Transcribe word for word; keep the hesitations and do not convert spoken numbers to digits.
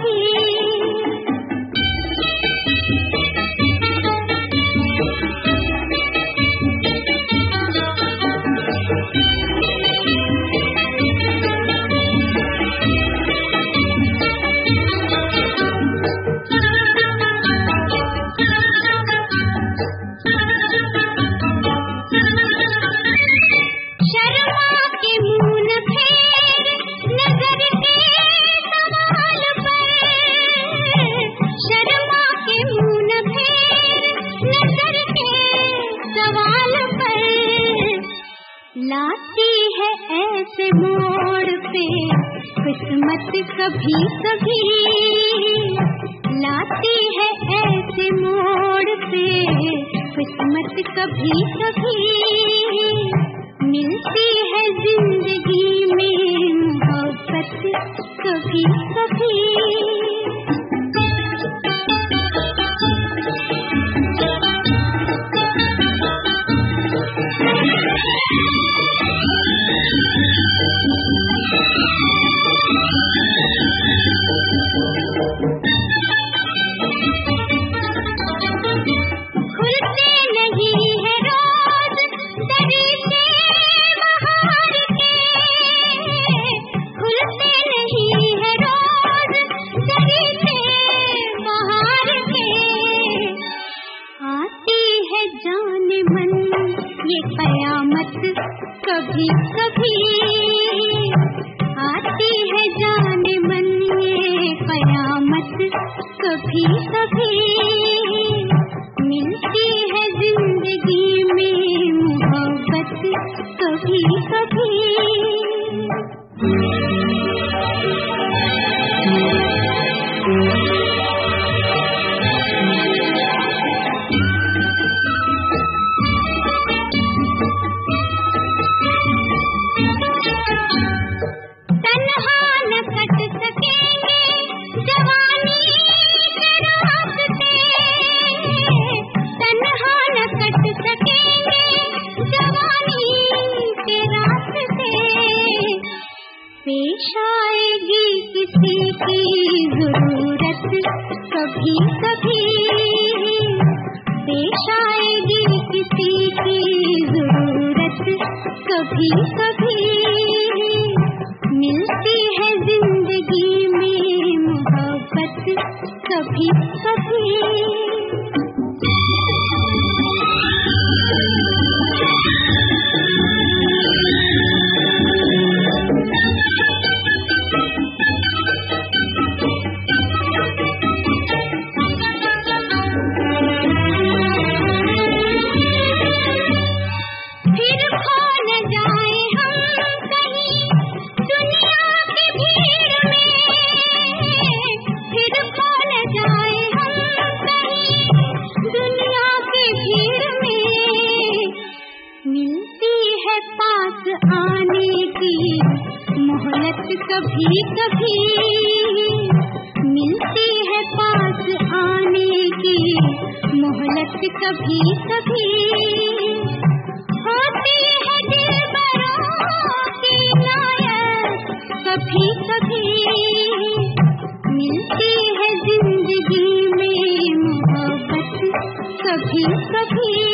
कभी। लाती है ऐसे मोड़ पे किस्मत कभी कभी, लाती है ऐसे मोड़ पे किस्मत कभी कभी। मिलती है जिंदगी में मोहब्बत कभी कभी। खुलते नहीं है रोज दरी से बाहर के, खुलते नहीं है रोज दरी से बाहर के। आती है जान मन ये कयामत कभी कभी, आती है जान मन ये कयामत कभी कभी। मिलती है जिंदगी में मोहब्बत कभी कभी। तन्हा न कट सकेंगे जवानी के रास्ते, तन्हा न कट सकेंगे जवानी के रास्ते। पेश आएगी किसी की जरूरत कभी कभी, पेश आएगी किसी की जरूरत कभी कभी। मिलती है जिंदगी में मोहब्बत कभी कभी। फिर खो न जाए हम कहीं दुनिया की भीड़ में, फिर खो न जाए हम कहीं दुनिया की भीड़ में। मिलती है पास आने की मोहलत कभी कभी, मिलती है पास आने की मोहलत कभी कभी। होती है दिलबरों की नायत कभी कभी। मिलती है जिंदगी में मोहब्बत कभी कभी।